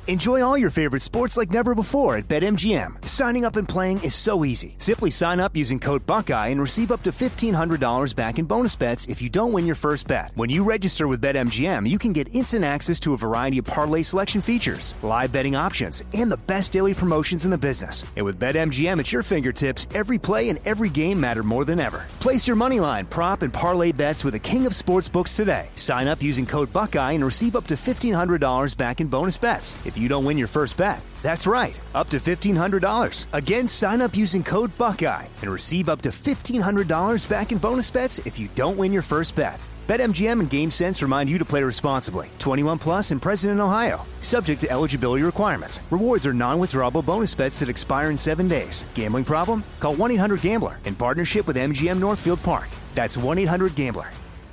Enjoy all your favorite sports like never before at BetMGM. Signing up and playing is so easy. Simply sign up using code Buckeye and receive up to $1,500 back in bonus bets if you don't win your first bet. When you register with BetMGM, you can get instant access to a variety of parlay selection features, live betting options, and the best daily promotions in the business. And with BetMGM at your fingertips, every play and every game matter more than ever. Place your moneyline, prop, and parlay bets with the king of sportsbooks today. Sign up using code Buckeye and receive up to $1,500 back in bonus bets if you don't win your first bet. That's right, up to $1,500. Again, sign up using code Buckeye and receive up to $1,500 back in bonus bets if you don't win your first bet. BetMGM and GameSense remind you to play responsibly. 21 plus and present in Ohio. Subject to eligibility requirements. Rewards are non-withdrawable bonus bets that expire in 7 days. Gambling problem? Call 1-800-GAMBLER in partnership with MGM Northfield Park. That's 1-800-GAMBLER.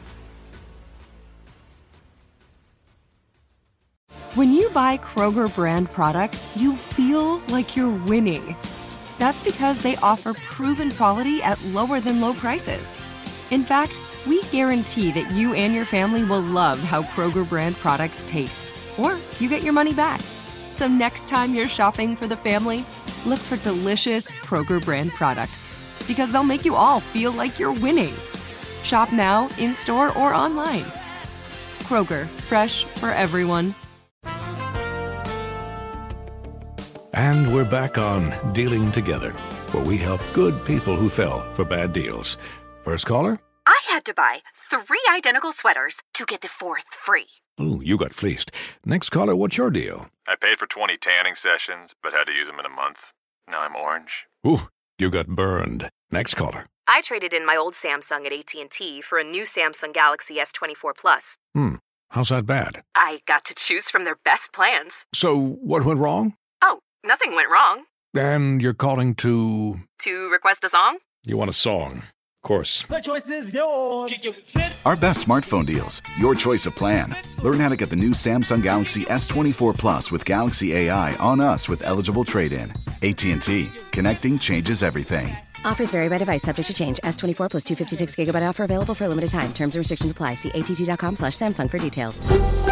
When you buy Kroger brand products, you feel like you're winning. That's because they offer proven quality at lower than low prices. In fact, we guarantee that you and your family will love how Kroger brand products taste, or you get your money back. So next time you're shopping for the family, look for delicious Kroger brand products, because they'll make you all feel like you're winning. Shop now, in-store, or online. Kroger, fresh for everyone. And we're back on Dealing Together, where we help good people who fell for bad deals. First caller? I had to buy 3 identical sweaters to get the 4th free. Ooh, you got fleeced. Next caller, what's your deal? I paid for 20 tanning sessions, but had to use them in a month. Now I'm orange. Ooh, you got burned. Next caller. I traded in my old Samsung at AT&T for a new Samsung Galaxy S24 Plus. How's that bad? I got to choose from their best plans. So, what went wrong? Oh, nothing went wrong. And you're calling to... To request a song? You want a song. Of course. The choice is yours. Our best smartphone deals. Your choice of plan. Learn how to get the new Samsung Galaxy S24 Plus with Galaxy AI on us with eligible trade-in. AT&T. Connecting changes everything. Offers vary by device. Subject to change. S24 plus 256 gigabyte offer available for a limited time. Terms and restrictions apply. See att.com/Samsung for details.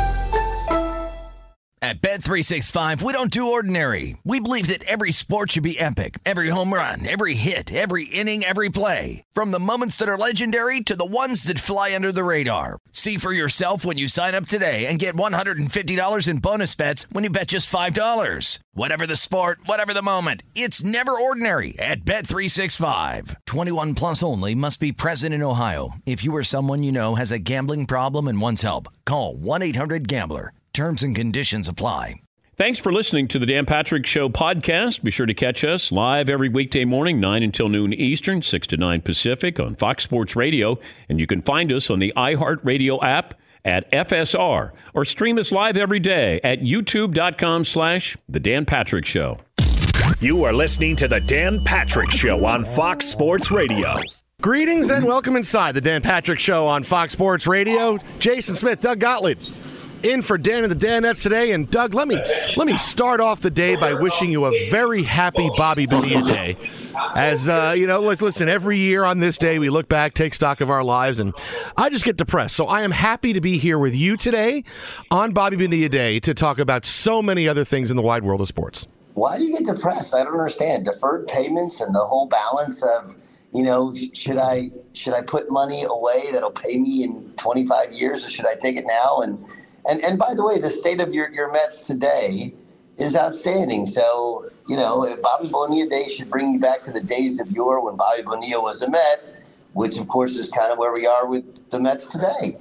At Bet365, we don't do ordinary. We believe that every sport should be epic. Every home run, every hit, every inning, every play. From the moments that are legendary to the ones that fly under the radar. See for yourself when you sign up today and get $150 in bonus bets when you bet just $5. Whatever the sport, whatever the moment, it's never ordinary at Bet365. 21 plus only. Must be present in Ohio. If you or someone you know has a gambling problem and wants help, call 1-800-GAMBLER. Terms and conditions apply. Thanks for listening to the Dan Patrick Show podcast. Be sure to catch us live every weekday morning, 9 until noon Eastern, 6 to 9 Pacific on Fox Sports Radio. And you can find us on the iHeartRadio app at FSR or stream us live every day at youtube.com/The Dan Patrick Show. You are listening to the Dan Patrick Show on Fox Sports Radio. Greetings and welcome inside the Dan Patrick Show on Fox Sports Radio. Jason Smith, Doug Gottlieb. In for Dan and the Danettes today. And Doug, let me start off the day by wishing you a very happy Bobby Bonilla Day. As listen, every year on this day we look back, take stock of our lives, and I just get depressed. So I am happy to be here with you today on Bobby Bonilla Day to talk about so many other things in the wide world of sports. Why do you get depressed? I don't understand. Deferred payments and the whole balance of, should I put money away that'll pay me in 25 years, or should I take it now? And by the way, the state of your Mets today is outstanding. So, Bobby Bonilla Day should bring you back to the days of yore when Bobby Bonilla was a Met, which, of course, is kind of where we are with the Mets today.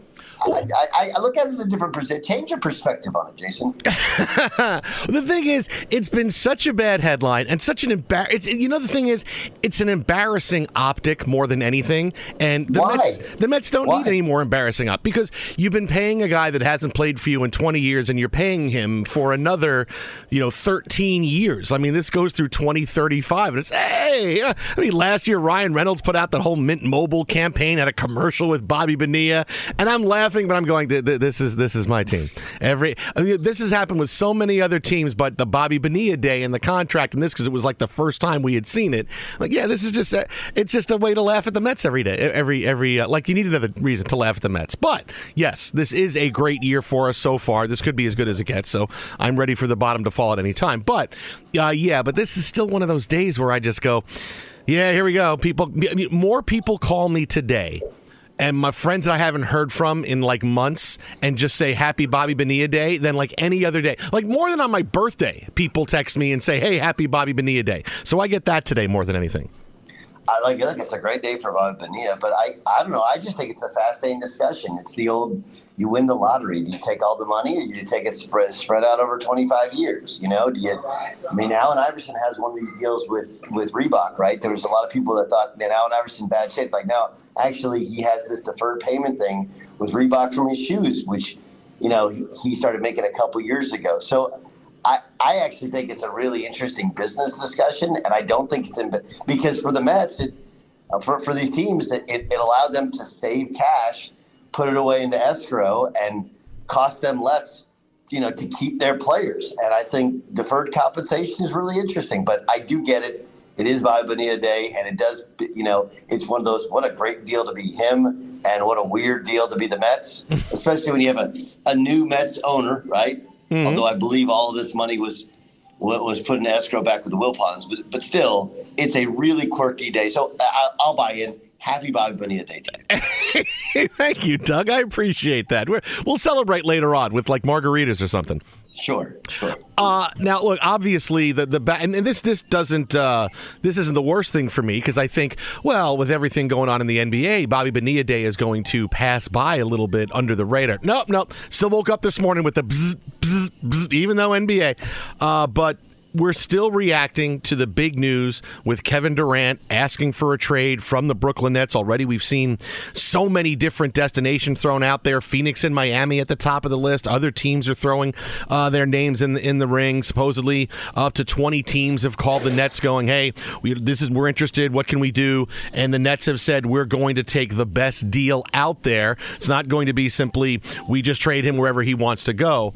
I look at it in a different perspective. Change your perspective on it, Jason. The thing is, it's been such a bad headline and such an the thing is, it's an embarrassing optic more than anything. And the Mets don't need any more embarrassing up, because you've been paying a guy that hasn't played for you in 20 years, and you're paying him for another, 13 years. I mean, this goes through 2035, and it's last year Ryan Reynolds put out that whole Mint Mobile campaign, had a commercial with Bobby Bonilla, and I'm laughing laughing, but I'm going, this is my team. This has happened with so many other teams, but the Bobby Bonilla day and the contract and this, because it was like the first time we had seen it. Like, yeah, this is it's just a way to laugh at the Mets every day. Like you need another reason to laugh at the Mets. But yes, this is a great year for us so far. This could be as good as it gets. So I'm ready for the bottom to fall at any time. But but this is still one of those days where I just go, yeah, here we go. More people call me today, and my friends that I haven't heard from in like months, and just say Happy Bobby Bonilla Day than like any other day. Like more than on my birthday, people text me and say, hey, Happy Bobby Bonilla Day. So I get that today more than anything. Look, it's a great day for Bobby Bonilla, but I don't know. I just think it's a fascinating discussion. It's the old, you win the lottery. Do you take all the money, or do you take it spread out over 25 years? Allen Iverson has one of these deals with Reebok, right? There was a lot of people that thought, man, Allen Iverson, bad shape. Like, no, actually, he has this deferred payment thing with Reebok from his shoes, which, he started making a couple years ago. So I actually think it's a really interesting business discussion, and I don't think it's because for the Mets, for these teams, it allowed them to save cash, put it away into escrow, and cost them less, to keep their players. And I think deferred compensation is really interesting, but I do get it. It is Bobby Bonilla Day, and it does, it's one of those, what a great deal to be him, and what a weird deal to be the Mets, especially when you have a new Mets owner, right? Mm-hmm. Although I believe all of this money was put in escrow back with the Wilpons, but still, it's a really quirky day. So I'll buy in. Happy Bobby Bonilla Day today. Thank you, Doug. I appreciate that. We'll celebrate later on with like margaritas or something. Sure. Now, look, obviously, and this isn't the worst thing for me, because I think, well, with everything going on in the NBA, Bobby Bonilla Day is going to pass by a little bit under the radar. Nope. Still woke up this morning with the bzz, bzz, bzz, even though NBA. But we're still reacting to the big news with Kevin Durant asking for a trade from the Brooklyn Nets. Already we've seen so many different destinations thrown out there. Phoenix and Miami at the top of the list. Other teams are throwing their names in the ring. Supposedly up to 20 teams have called the Nets going, hey, we're interested. What can we do? And the Nets have said, we're going to take the best deal out there. It's not going to be simply we just trade him wherever he wants to go.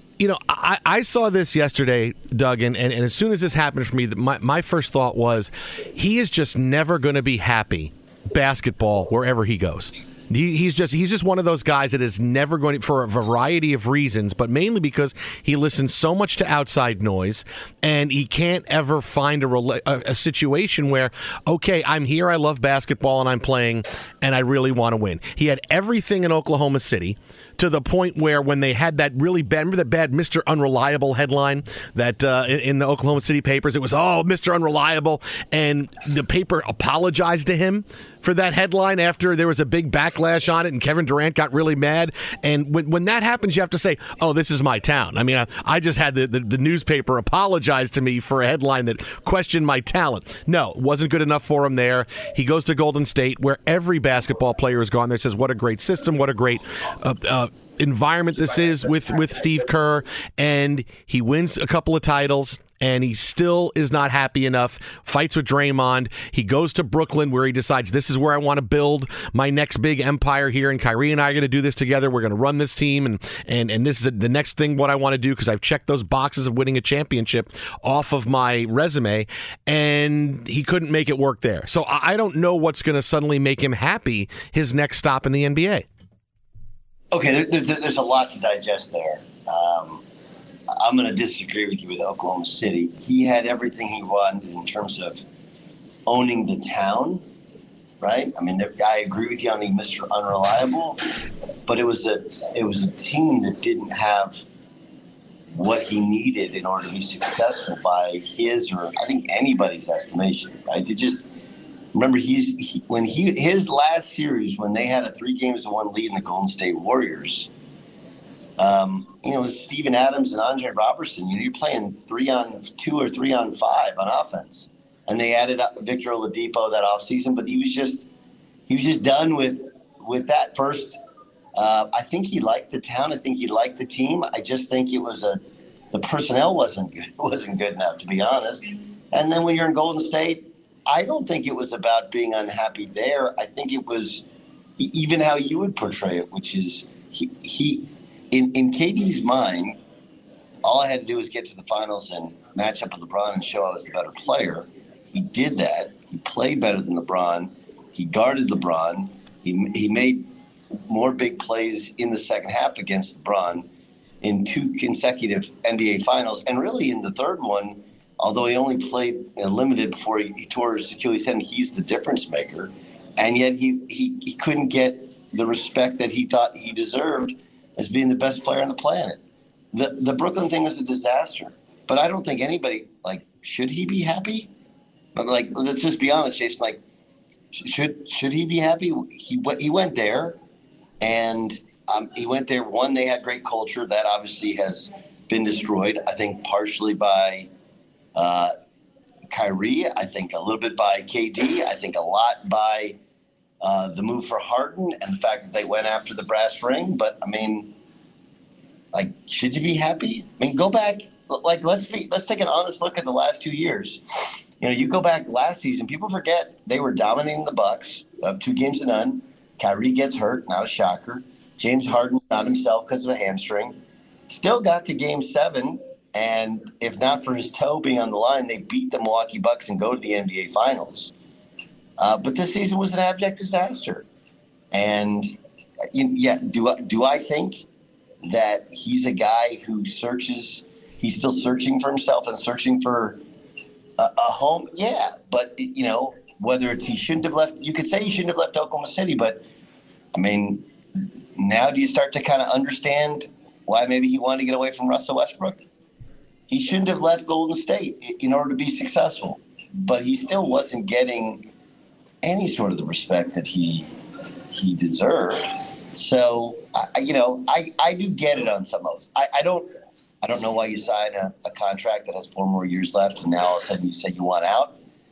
I saw this yesterday, Doug, and as soon as this happened for me, my first thought was he is just never going to be happy basketball wherever he goes. He's just one of those guys that is never going to, for a variety of reasons, but mainly because he listens so much to outside noise, and he can't ever find a situation where, okay, I'm here, I love basketball, and I'm playing, and I really want to win. He had everything in Oklahoma City, to the point where when they had that really bad, remember that bad Mr. Unreliable headline that in the Oklahoma City papers, it was, oh, Mr. Unreliable, and the paper apologized to him for that headline after there was a big backlash on it, and Kevin Durant got really mad. And when that happens, you have to say, oh, this is my town. I mean, I just had the newspaper apologize to me for a headline that questioned my talent. No, it wasn't good enough for him there. He goes to Golden State, where every basketball player has gone there, says, what a great system, what a great environment this is with Steve Kerr, and he wins a couple of titles, and he still is not happy enough, fights with Draymond. He goes to Brooklyn, where he decides, this is where I want to build my next big empire here, and Kyrie and I are going to do this together. We're going to run this team, and this is the next thing what I want to do, because I've checked those boxes of winning a championship off of my resume, and he couldn't make it work there. So I don't know what's going to suddenly make him happy his next stop in the NBA. Okay, there's a lot to digest there. I'm going to disagree with you with Oklahoma City. He had everything he wanted in terms of owning the town, right? I mean, I agree with you on the Mr. Unreliable, but it was a team that didn't have what he needed in order to be successful by his, or I think anybody's estimation, right? They just remember his last series, when they had a 3-1 lead in the Golden State Warriors. It was Steven Adams and Andre Robertson. You're playing 3-on-2 or 3-on-5 on offense, and they added up Victor Oladipo that offseason. But he was just done with that first. I think he liked the town. I think he liked the team. I just think it was the personnel wasn't good enough, to be honest. And then when you're in Golden State, I don't think it was about being unhappy there. I think it was even how you would portray it, which is he in KD's mind, all I had to do was get to the finals and match up with LeBron and show I was the better player. He did that. He played better than LeBron. He guarded LeBron. He made more big plays in the second half against LeBron in 2 consecutive NBA finals. And really in the third one, although he only played limited before he tore his Achilles tendon, he's the difference maker. And yet he couldn't get the respect that he thought he deserved as being the best player on the planet. The Brooklyn thing was a disaster. But I don't think anybody, should he be happy? But let's just be honest, Jason, should he be happy? He went there, and he went there. One, they had great culture. That obviously has been destroyed, I think, partially by Kyrie. I think a little bit by KD. I think a lot by the move for Harden and the fact that they went after the brass ring. But, should you be happy? Go back. Let's take an honest look at the last 2 years. You go back last season, people forget they were dominating the Bucks, up 2-0. Kyrie gets hurt, not a shocker. James Harden's not himself because of a hamstring. Still got to Game 7, and if not for his toe being on the line, they beat the Milwaukee Bucks and go to the NBA Finals. But this season was an abject disaster. And do I think that he's a guy who searches? He's still searching for himself and searching for a home. Yeah, but whether it's he shouldn't have left, you could say he shouldn't have left Oklahoma City. But now do you start to kind of understand why maybe he wanted to get away from Russell Westbrook? He shouldn't have left Golden State in order to be successful, but he still wasn't getting any sort of the respect that he deserved. So I do get it on some of those. I don't know why you sign a contract that has 4 more years left and now all of a sudden you say you want out.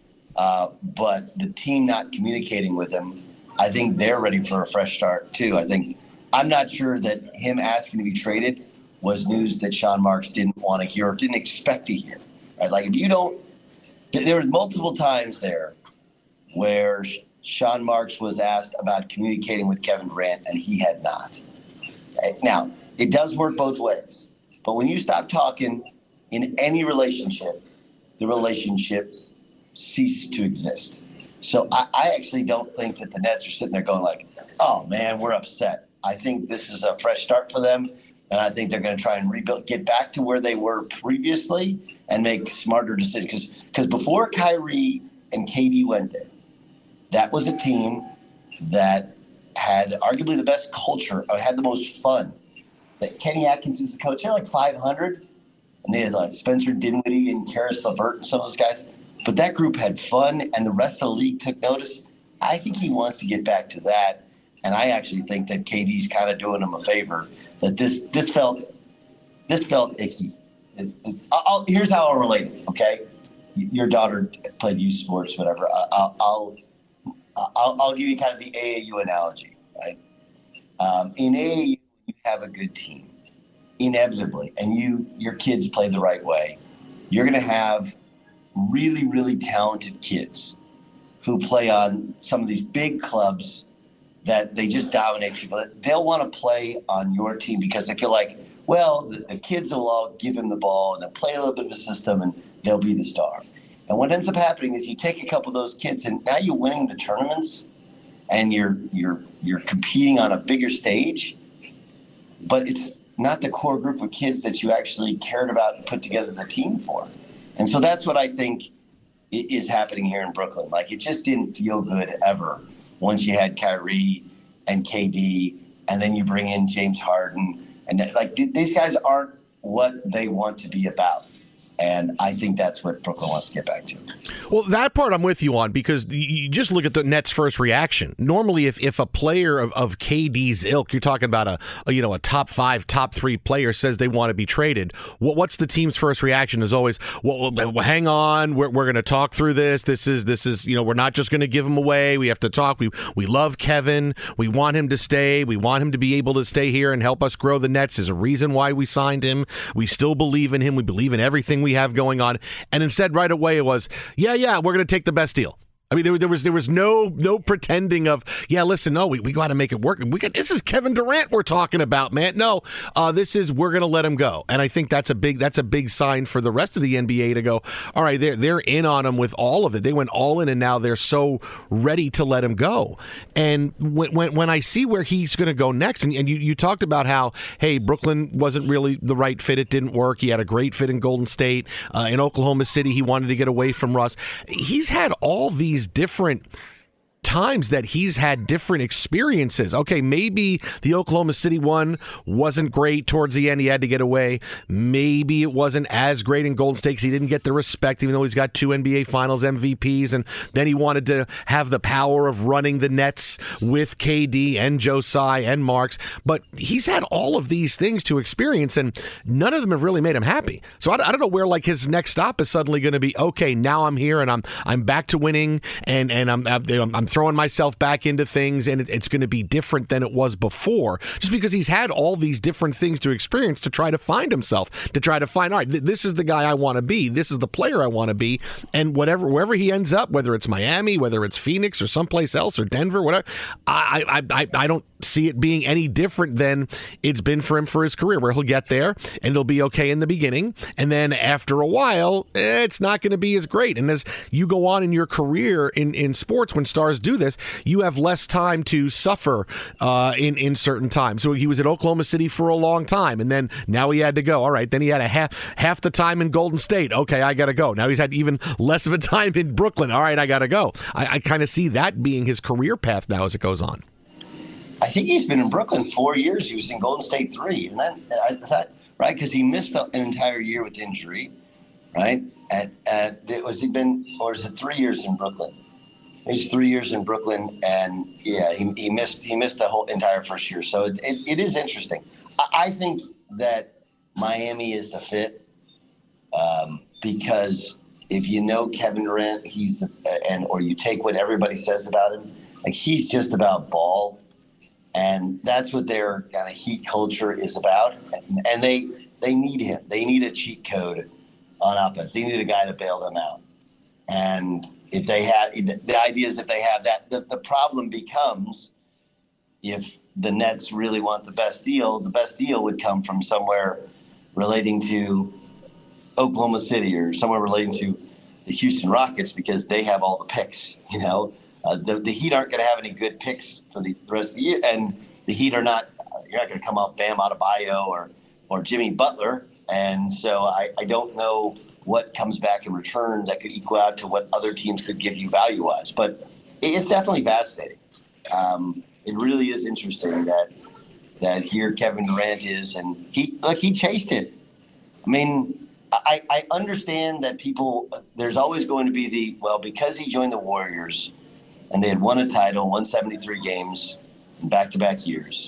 But the team not communicating with him, I think they're ready for a fresh start too. I'm not sure that him asking to be traded was news that Sean Marks didn't want to hear or didn't expect to hear. Right? There was multiple times there where Sean Marks was asked about communicating with Kevin Durant and he had not. Now, it does work both ways. But when you stop talking in any relationship, the relationship ceases to exist. So I actually don't think that the Nets are sitting there going oh, man, we're upset. I think this is a fresh start for them, and I think they're going to try and rebuild, get back to where they were previously and make smarter decisions. Because before Kyrie and KD went there, that was a team that had arguably the best culture, had the most fun. That Kenny Atkins is the coach. They're 500, and they had Spencer Dinwiddie and Karis LeVert and some of those guys. But that group had fun, and the rest of the league took notice. I think he wants to get back to that, and I actually think that KD's kind of doing him a favor. That this felt icky. Here's how I'll relate it. Okay, your daughter played youth sports, whatever. I'll give you kind of the AAU analogy, right? In AAU, you have a good team, inevitably, and your kids play the right way. You're going to have really, really talented kids who play on some of these big clubs that they just dominate people. They'll want to play on your team because they feel the kids will all give him the ball and they'll play a little bit of a system and they'll be the star. And what ends up happening is you take a couple of those kids and now you're winning the tournaments and you're competing on a bigger stage, but it's not the core group of kids that you actually cared about and put together the team for. And so that's what I think is happening here in Brooklyn. It just didn't feel good ever once you had Kyrie and KD, and then you bring in James Harden. And these guys aren't what they want to be about. And I think that's what Brooklyn wants to get back to. Well, that part I'm with you on because you just look at the Nets' first reaction. Normally, if a player of KD's ilk, you're talking about a top 5, top 3 player says they want to be traded. What's the team's first reaction? Is always, well, hang on, we're going to talk through this. This is we're not just going to give him away. We have to talk. We love Kevin. We want him to stay. We want him to be able to stay here and help us grow the Nets. There's a reason why we signed him. We still believe in him. We believe in everything we have going on. And instead, right away, it was, we're going to take the best deal. I mean, there was no pretending of, yeah, listen, no, we got to make it work. This is Kevin Durant we're talking about, man. No, we're going to let him go. And I think that's a big sign for the rest of the NBA to go, all right, they're in on him with all of it. They went all in, and now they're so ready to let him go. And when I see where he's going to go next, and you talked about how, hey, Brooklyn wasn't really the right fit. It didn't work. He had a great fit in Golden State. In Oklahoma City, he wanted to get away from Russ. He's had all these different times that he's had different experiences. Okay, maybe the Oklahoma City one wasn't great towards the end. He had to get away. Maybe it wasn't as great in Golden State because he didn't get the respect, even though he's got 2 NBA Finals MVPs. And then he wanted to have the power of running the Nets with KD and Joe Tsai and Marks. But he's had all of these things to experience, and none of them have really made him happy. So I don't know where like his next stop is suddenly going to be. Okay, now I'm here and I'm back to winning, and I'm throwing myself back into things, and it's going to be different than it was before, just because he's had all these different things to experience to try to find himself, to try to find, all right, this is the guy I want to be, this is the player I want to be, and wherever he ends up, whether it's Miami, whether it's Phoenix or someplace else or Denver, whatever, I don't see it being any different than it's been for him for his career, where he'll get there and it'll be okay in the beginning, and then after a while, it's not going to be as great. And as you go on in your career in sports, when stars do this, you have less time to suffer in certain times. So he was at Oklahoma City for a long time, and then now he had to go. All right, then he had a half the time in Golden State. Okay, I got to go. Now he's had even less of a time in Brooklyn. All right, I got to go. I kind of see that being his career path now as it goes on. I think he's been in Brooklyn 4 years. He was in Golden State 3. And is that right? Because he missed an entire year with injury, right? Is it 3 years in Brooklyn? He's 3 years in Brooklyn, and yeah, he missed the whole entire first year. So it is interesting. I think that Miami is the fit because if you know Kevin Durant, or you take what everybody says about him, like he's just about ball. And that's what their kind of Heat culture is about. And they need him. They need a cheat code on offense. They need a guy to bail them out. And if they have the idea is if they have that, the problem becomes if the Nets really want the best deal would come from somewhere relating to Oklahoma City or somewhere relating to the Houston Rockets, because they have all the picks, you know. The Heat aren't going to have any good picks for the rest of the year, and the Heat are not. You're not going to come up Bam Adebayo or Jimmy Butler, and so I don't know what comes back in return that could equal out to what other teams could give you value-wise. But it's definitely fascinating. It really is interesting that here Kevin Durant is, and he chased it. I mean, I understand that there's always going to be because he joined the Warriors. And they had won a title, won 73 games in back-to-back years.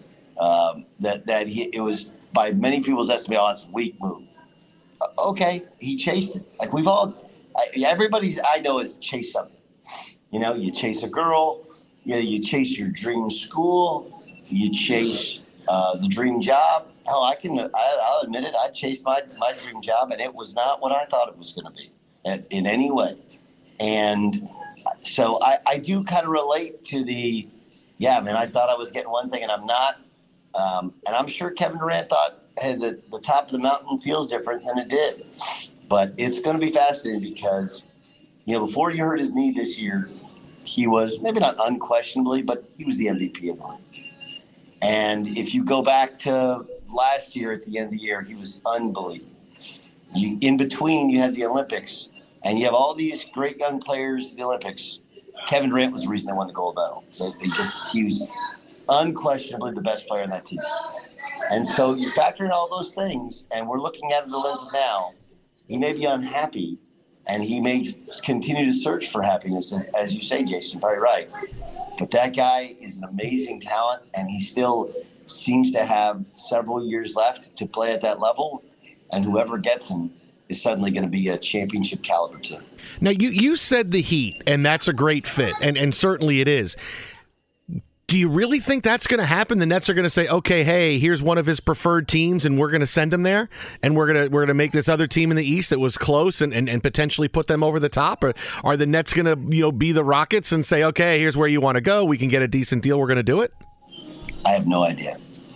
It was, by many people's estimate, that's a weak move. Okay, he chased it. Like everybody I know has chased something. You know, you chase a girl, you chase your dream school, you chase the dream job. Hell, I'll admit it. I chased my dream job, and it was not what I thought it was going to be in any way. And so I do kind of relate to I thought I was getting one thing and I'm not. And I'm sure Kevin Durant thought, hey, the top of the mountain feels different than it did. But it's going to be fascinating because, before he hurt his knee this year, he was maybe not unquestionably, but he was the MVP of the league. And if you go back to last year at the end of the year, he was unbelievable. In between, you had the Olympics. And you have all these great young players at the Olympics. Kevin Durant was the reason they won the gold medal. He was unquestionably the best player on that team. And so you factor in all those things, and we're looking at it the lens of now. He may be unhappy, and he may continue to search for happiness, as you say, Jason, probably right. But that guy is an amazing talent, and he still seems to have several years left to play at that level, and whoever gets him is suddenly going to be a championship caliber team. Now, you said the Heat, and that's a great fit, and certainly it is. Do you really think that's going to happen? The Nets are going to say, okay, hey, here's one of his preferred teams, and we're going to send him there, and we're going to make this other team in the East that was close and potentially put them over the top? Or are the Nets going to be the Rockets and say, okay, here's where you want to go, we can get a decent deal, we're going to do it? I have no idea.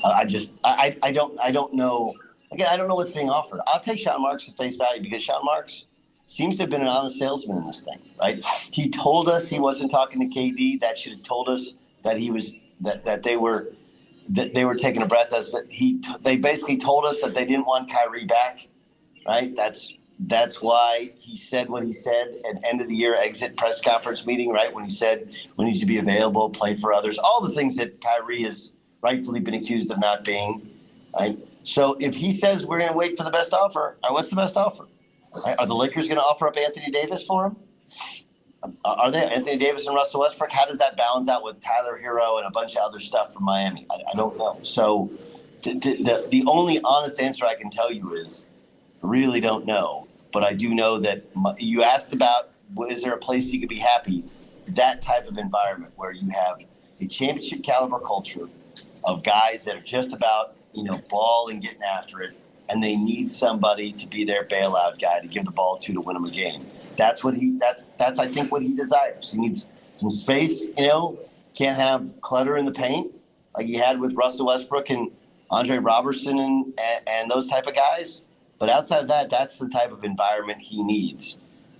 I don't know. Again, I don't know what's being offered. I'll take Sean Marks at face value because Sean Marks seems to have been an honest salesman in this thing, right? He told us he wasn't talking to KD. That should have told us that he was that they were taking a breath. As that they basically told us that they didn't want Kyrie back, right? That's why he said what he said at end of the year exit press conference meeting, right? When he said we need to be available, play for others, all the things that Kyrie has rightfully been accused of not being, right? So if he says we're going to wait for the best offer, what's the best offer? Right? Are the Lakers going to offer up Anthony Davis for him? Are they Anthony Davis and Russell Westbrook? How does that balance out with Tyler Hero and a bunch of other stuff from Miami? I don't know. So the only honest answer I can tell you is really don't know. But I do know that you asked about, is there a place you could be happy? That type of environment where you have a championship caliber culture of guys that are just about, ball and getting after it. And they need somebody to be their bailout guy to give the ball to win them a game. That's I think what he desires. He needs some space, can't have clutter in the paint like he had with Russell Westbrook and Andre Robertson and those type of guys. But outside of that, that's the type of environment he needs.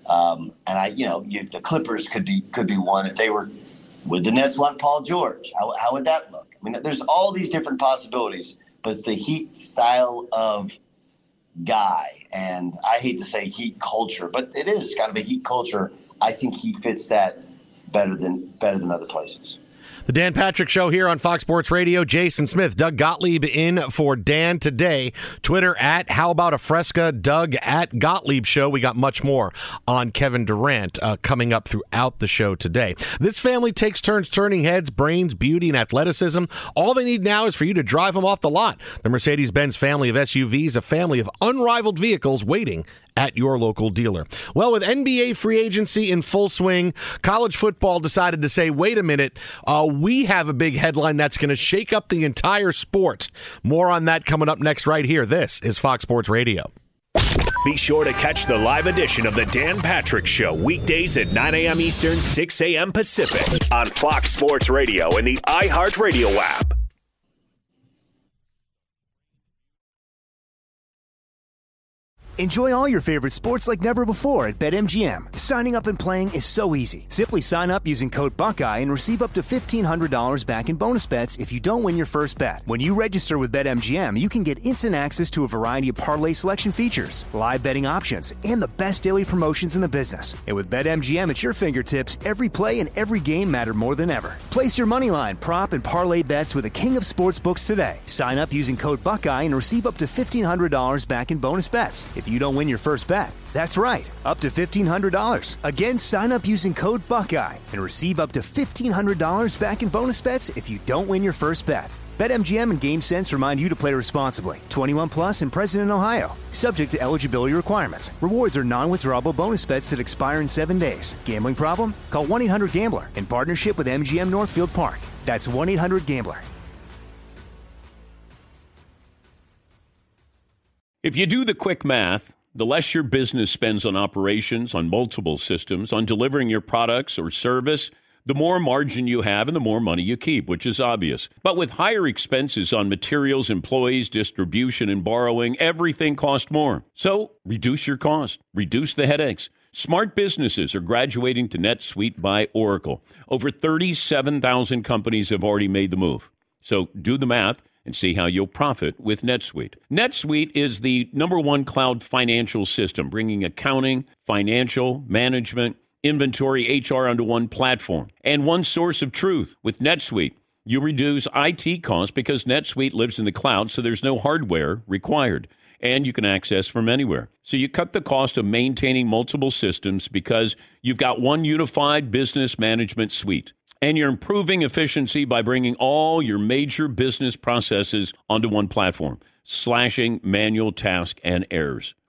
The Clippers could be one if they were. Would the Nets want Paul George? How would that look? I mean, there's all these different possibilities, but it's the Heat style of guy, and I hate to say Heat culture, but it is kind of a Heat culture. I think he fits that better than other places. The Dan Patrick Show here on Fox Sports Radio. Jason Smith, Doug Gottlieb in for Dan today. Twitter at How About a Fresca, Doug at Gottlieb Show. We got much more on Kevin Durant coming up throughout the show today. This family takes turns turning heads, brains, beauty, and athleticism. All they need now is for you to drive them off the lot. The Mercedes-Benz family of SUVs, a family of unrivaled vehicles waiting at your local dealer. Well, with NBA free agency in full swing, college football decided to say, wait a minute, we have a big headline that's going to shake up the entire sport. More on that coming up next right here. This is Fox Sports Radio. Be sure to catch the live edition of the Dan Patrick Show weekdays at 9 a.m. Eastern, 6 a.m. Pacific on Fox Sports Radio and the iHeartRadio app. Enjoy all your favorite sports like never before at BetMGM. Signing up and playing is so easy. Simply sign up using code Buckeye and receive up to $1,500 back in bonus bets if you don't win your first bet. When you register with BetMGM, you can get instant access to a variety of parlay selection features, live betting options, and the best daily promotions in the business. And with BetMGM at your fingertips, every play and every game matter more than ever. Place your moneyline, prop, and parlay bets with the king of sportsbooks today. Sign up using code Buckeye and receive up to $1,500 back in bonus bets if you don't win your first bet. That's right, up to $1,500. Again, sign up using code Buckeye and receive up to $1,500 back in bonus bets if you don't win your first bet. BetMGM and GameSense remind you to play responsibly. 21 plus and present in Ohio. Subject to eligibility requirements. Rewards are non-withdrawable bonus bets that expire in 7 days. Gambling problem? Call 1-800-GAMBLER in partnership with MGM Northfield Park. That's 1-800-GAMBLER. If you do the quick math, the less your business spends on operations, on multiple systems, on delivering your products or service, the more margin you have and the more money you keep, which is obvious. But with higher expenses on materials, employees, distribution, and borrowing, everything costs more. So reduce your cost, reduce the headaches. Smart businesses are graduating to NetSuite by Oracle. Over 37,000 companies have already made the move. So do the math and see how you'll profit with NetSuite. NetSuite is the #1 cloud financial system, bringing accounting, financial, management, inventory, HR onto one platform and one source of truth. With NetSuite, you reduce IT costs because NetSuite lives in the cloud, so there's no hardware required, and you can access from anywhere. So you cut the cost of maintaining multiple systems because you've got one unified business management suite. And you're improving efficiency by bringing all your major business processes onto one platform, slashing manual tasks and errors.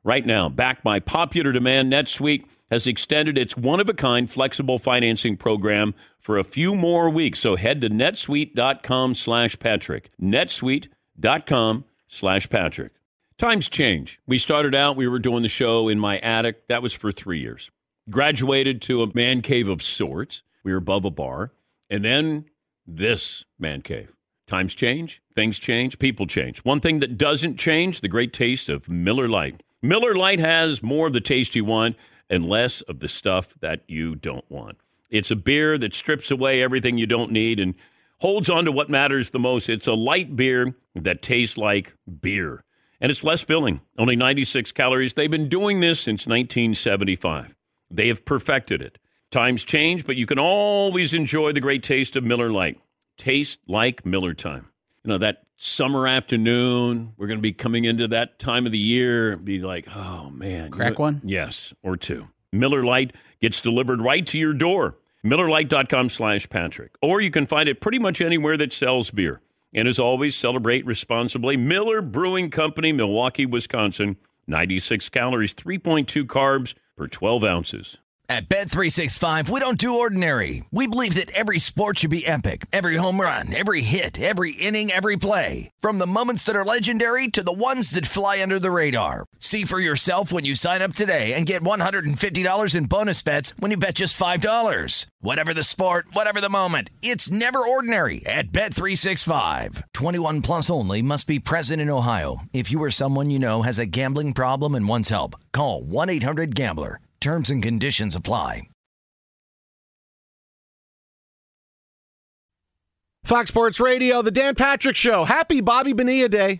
Right now, backed by popular demand, NetSuite has extended its one-of-a-kind flexible financing program for a few more weeks. So head to netsuite.com/Patrick. netsuite.com/Patrick. Times change. We started out, we were doing the show in my attic. That was for 3 years. Graduated to a man cave of sorts. We were above a bar. And then this man cave. Times change, things change, people change. One thing that doesn't change, the great taste of Miller Lite. Miller Lite has more of the taste you want and less of the stuff that you don't want. It's a beer that strips away everything you don't need and holds on to what matters the most. It's a light beer that tastes like beer. And it's less filling, only 96 calories. They've been doing this since 1975. They have perfected it. Times change, but you can always enjoy the great taste of Miller Lite. Taste like Miller time. You know, that summer afternoon, we're going to be coming into that time of the year, be like, oh, man. Crack one? Yes, or two. Miller Lite gets delivered right to your door. MillerLite.com/Patrick. Or you can find it pretty much anywhere that sells beer. And as always, celebrate responsibly. Miller Brewing Company, Milwaukee, Wisconsin. 96 calories, 3.2 carbs per 12 ounces. At Bet365, we don't do ordinary. We believe that every sport should be epic. Every home run, every hit, every inning, every play. From the moments that are legendary to the ones that fly under the radar. See for yourself when you sign up today and get $150 in bonus bets when you bet just $5. Whatever the sport, whatever the moment, it's never ordinary at Bet365. 21 plus only. Must be present in Ohio. If you or someone you know has a gambling problem and wants help, call 1-800-GAMBLER. Terms and conditions apply. Fox Sports Radio, the Dan Patrick Show. Happy Bobby Bonilla Day.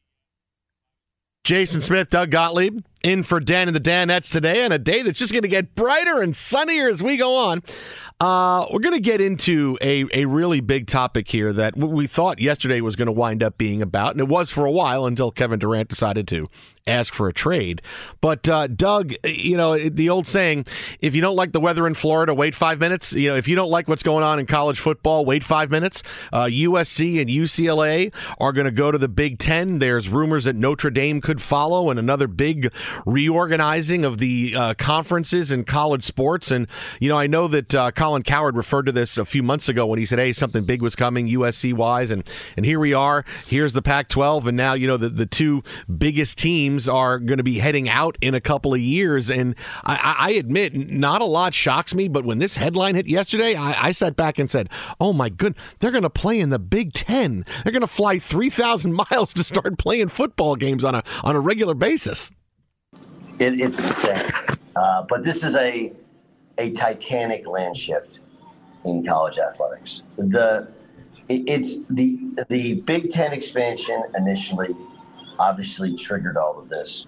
Jason Smith, Doug Gottlieb, in for Dan and the Danettes today, on a day that's just going to get brighter and sunnier as we go on. We're going to get into a really big topic here that we thought yesterday was going to wind up being about, and it was for a while until Kevin Durant decided to ask for a trade. But Doug, you know, the old saying, if you don't like the weather in Florida, wait 5 minutes. You know, if you don't like what's going on in college football, wait 5 minutes. USC and UCLA are going to go to the Big Ten. There's rumors that Notre Dame could follow, and another big reorganizing of the conferences in college sports. And, you know, I know that Colin Cowherd referred to this a few months ago when he said, hey, something big was coming USC-wise, and here we are. Here's the Pac-12, and now, you know, the two biggest teams are going to be heading out in a couple of years. And I admit, not a lot shocks me, but when this headline hit yesterday, I sat back and said, oh my goodness, they're going to play in the Big Ten. They're going to fly 3,000 miles to start playing football games on a regular basis. It's insane. But this is a titanic land shift in college athletics. It's the Big Ten expansion initially obviously triggered all of this,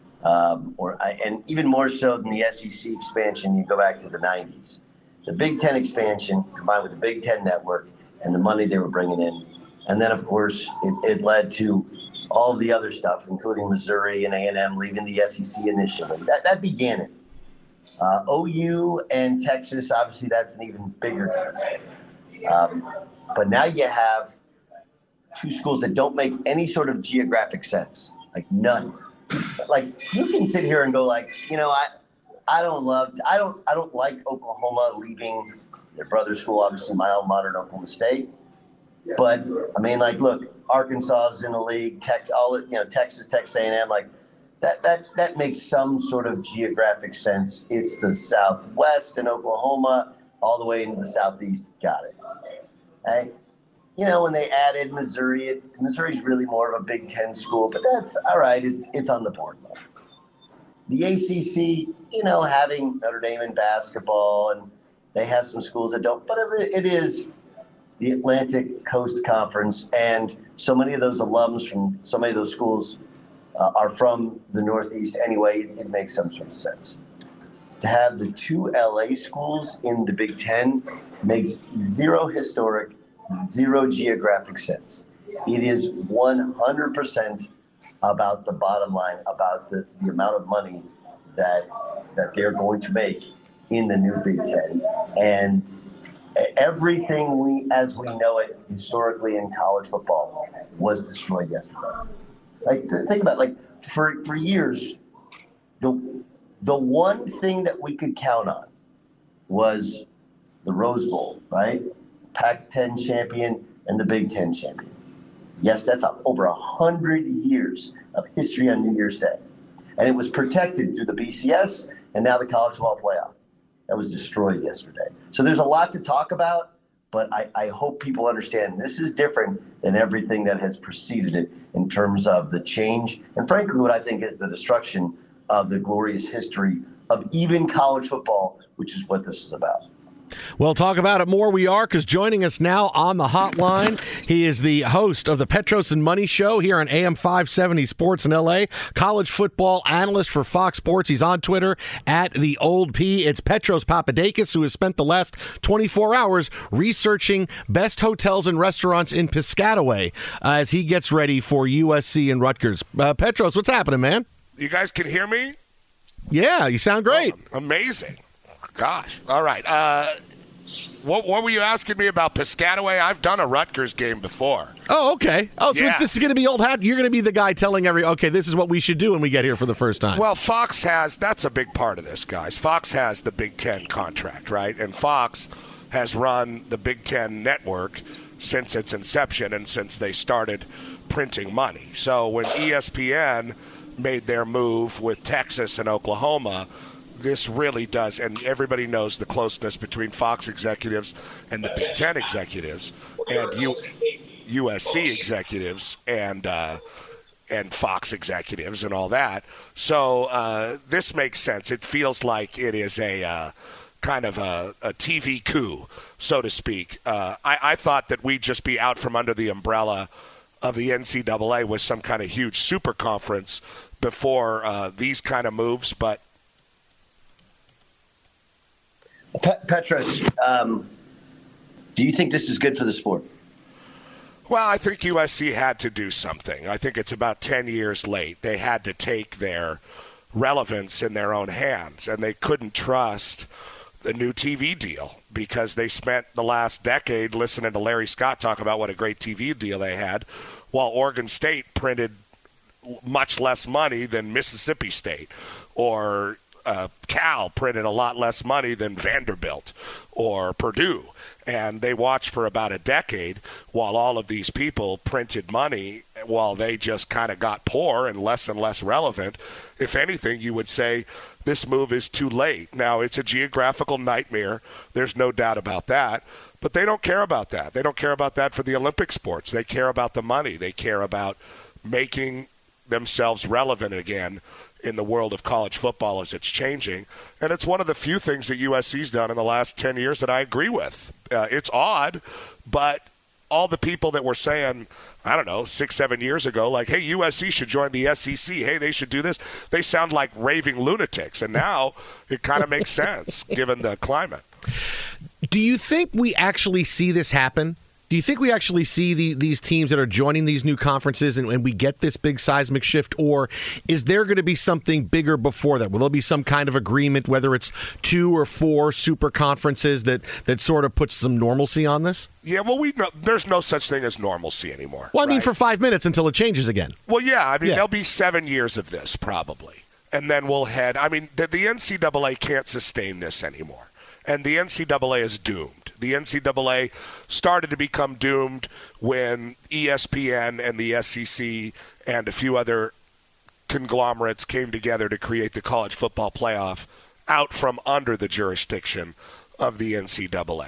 and even more so than the SEC expansion. You go back to the 90s. The Big Ten expansion combined with the Big Ten network and the money they were bringing in, and then of course it led to all of the other stuff, including Missouri and A&M leaving the SEC initially. That began it. OU and Texas, obviously that's an even bigger deal. But now you have two schools that don't make any sort of geographic sense, like none. Like you can sit here and go like, you know, I don't like Oklahoma leaving their brother school, obviously my alma mater, Oklahoma State. But I mean, like, look, Arkansas is in the league, Texas, Texas A&M, like that makes some sort of geographic sense. It's the Southwest in Oklahoma, all the way into the Southeast. Got it. Hey. You know, when they added Missouri, Missouri's really more of a Big Ten school, but that's all right. It's on the board. The ACC, you know, having Notre Dame in basketball, and they have some schools that don't, but it is the Atlantic Coast Conference, and so many of those alums from so many of those schools are from the Northeast anyway. It makes some sort of sense. To have the two LA schools in the Big Ten makes zero historic, zero geographic sense. It is 100% about the bottom line, about the amount of money that they're going to make in the new Big Ten. And everything as we know it historically in college football was destroyed yesterday. Like, think about it, like for years, the one thing that we could count on was the Rose Bowl, right? Pac-10 champion and the Big Ten champion. Yes, that's over 100 years of history on New Year's Day. And it was protected through the BCS and now the College Football Playoff. That was destroyed yesterday. So there's a lot to talk about, but I hope people understand this is different than everything that has preceded it in terms of the change and, frankly, what I think is the destruction of the glorious history of even college football, which is what this is about. We'll talk about it more. We are, because joining us now on the hotline, he is the host of the Petros and Money Show here on AM 570 Sports in L.A., college football analyst for Fox Sports. He's on Twitter at the Old P. It's Petros Papadakis, who has spent the last 24 hours researching best hotels and restaurants in Piscataway as he gets ready for USC and Rutgers. Petros, what's happening, man? You guys can hear me? Yeah, you sound great. Oh, amazing. Gosh. All right. What were you asking me about Piscataway? I've done a Rutgers game before. Oh, okay. Oh, so yeah. This is going to be old hat. You're going to be the guy telling okay, this is what we should do when we get here for the first time. Well, Fox that's a big part of this, guys. Fox has the Big Ten contract, right? And Fox has run the Big Ten network since its inception and since they started printing money. So when ESPN made their move with Texas and Oklahoma, this really does, and everybody knows the closeness between Fox executives and the Big Ten executives and USC executives and Fox executives and all that. So this makes sense. It feels like it is a kind of a TV coup, so to speak. I thought that we'd just be out from under the umbrella of the NCAA with some kind of huge super conference before these kind of moves, but Petros, do you think this is good for the sport? Well, I think USC had to do something. I think it's about 10 years late. They had to take their relevance in their own hands, and they couldn't trust the new TV deal because they spent the last decade listening to Larry Scott talk about what a great TV deal they had, while Oregon State printed much less money than Mississippi State, or Cal printed a lot less money than Vanderbilt or Purdue. And they watched for about a decade while all of these people printed money while they just kind of got poor and less relevant. If anything, you would say this move is too late. Now, it's a geographical nightmare. There's no doubt about that. But they don't care about that. They don't care about that for the Olympic sports. They care about the money. They care about making themselves relevant again in the world of college football as it's changing. And it's one of the few things that USC's done in the last 10 years that I agree with. It's odd, but all the people that were saying, I don't know, 6-7 years ago, like, hey, USC should join the SEC. Hey, they should do this. They sound like raving lunatics. And now it kind of makes sense given the climate. Do you think we actually see this happen? Do you think we actually see these teams that are joining these new conferences and we get this big seismic shift, or is there going to be something bigger before that? Will there be some kind of agreement, whether it's 2 or 4 super conferences that sort of puts some normalcy on this? Yeah, well, we know there's no such thing as normalcy anymore. Well, I mean, for 5 minutes until it changes again. Well, yeah, I mean, there'll be 7 years of this probably. And then we'll head, I mean, the NCAA can't sustain this anymore. And the NCAA is doomed. The NCAA started to become doomed when ESPN and the SEC and a few other conglomerates came together to create the college football playoff out from under the jurisdiction of the NCAA.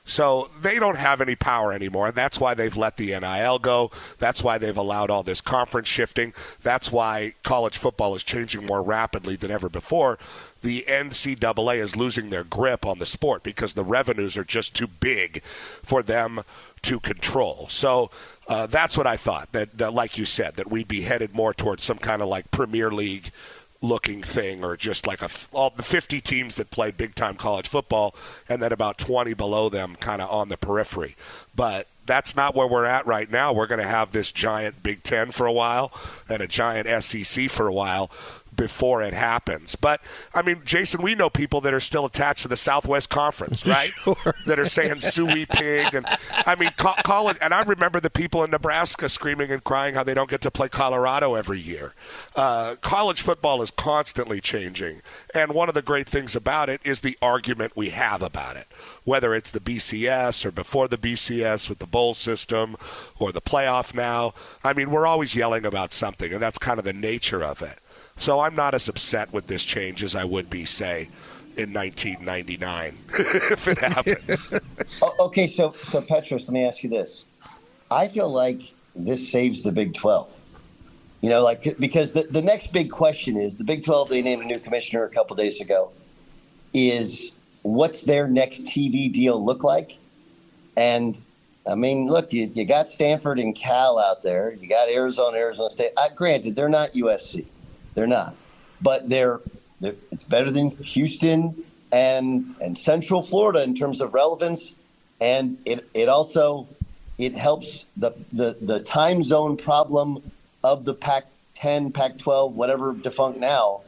So they don't have any power anymore. That's why they've let the NIL go. That's why they've allowed all this conference shifting. That's why college football is changing more rapidly than ever before. The NCAA is losing their grip on the sport because the revenues are just too big for them to control. So that's what I thought, that like you said, that we'd be headed more towards some kind of like Premier League looking thing, or just like all the 50 teams that play big-time college football and then about 20 below them kind of on the periphery. But that's not where we're at right now. We're going to have this giant Big Ten for a while and a giant SEC for a while. before it happens. But, I mean, Jason, we know people that are still attached to the Southwest Conference, right? Sure. That are saying suey pig. And, I mean, college. And I remember the people in Nebraska screaming and crying how they don't get to play Colorado every year. College football is constantly changing. And one of the great things about it is the argument we have about it, whether it's the BCS or before the BCS with the bowl system or the playoff now. I mean, we're always yelling about something, and that's kind of the nature of it. So I'm not as upset with this change as I would be, say, in 1999 if it happened. Okay, so Petros, let me ask you this. I feel like this saves the Big 12. You know, like, because the next big question is, the Big 12, they named a new commissioner a couple days ago, is what's their next TV deal look like? And, I mean, look, you got Stanford and Cal out there. You got Arizona State. Granted, they're not USC. They're not. But it's better than Houston and Central Florida in terms of relevance. And it also helps the time zone problem of the Pac-10, Pac-12, whatever defunct now.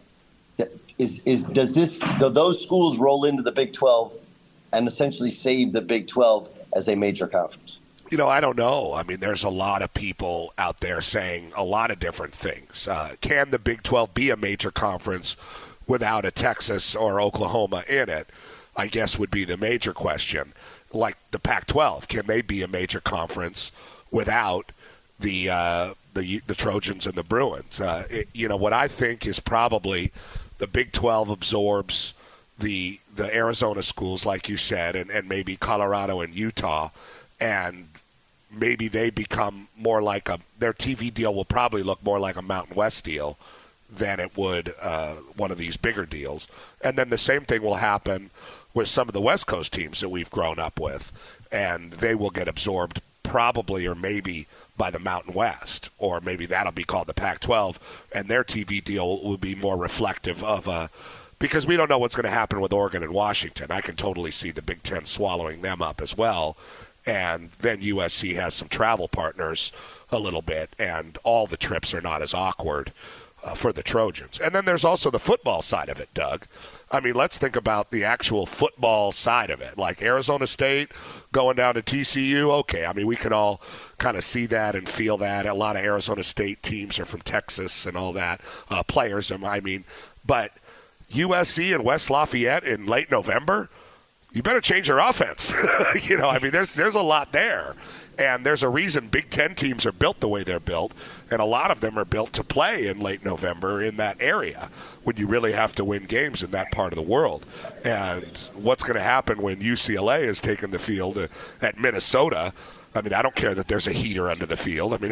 Do those schools roll into the Big 12 and essentially save the Big 12 as a major conference? You know, I don't know. I mean, there's a lot of people out there saying a lot of different things. Can the Big 12 be a major conference without a Texas or Oklahoma in it? I guess would be the major question. Like the Pac-12, can they be a major conference without the Trojans and the Bruins? What I think is probably the Big 12 absorbs the Arizona schools, like you said, and maybe Colorado and Utah, and maybe they become more like their TV deal will probably look more like a Mountain West deal than it would one of these bigger deals. And then the same thing will happen with some of the West Coast teams that we've grown up with, and they will get absorbed probably or maybe by the Mountain West, or maybe that'll be called the Pac-12, and their TV deal will be more reflective of because we don't know what's going to happen with Oregon and Washington. I can totally see the Big Ten swallowing them up as well. And then USC has some travel partners a little bit, and all the trips are not as awkward for the Trojans. And then there's also the football side of it, Doug. I mean, let's think about the actual football side of it. Like Arizona State going down to TCU, okay. I mean, we can all kind of see that and feel that. A lot of Arizona State teams are from Texas and all that, players, I mean. But USC and West Lafayette in late November, you better change your offense. There's a lot there. And there's a reason Big Ten teams are built the way they're built, and a lot of them are built to play in late November in that area when you really have to win games in that part of the world. And what's going to happen when UCLA is taking the field at Minnesota? I mean, I don't care that there's a heater under the field. I mean,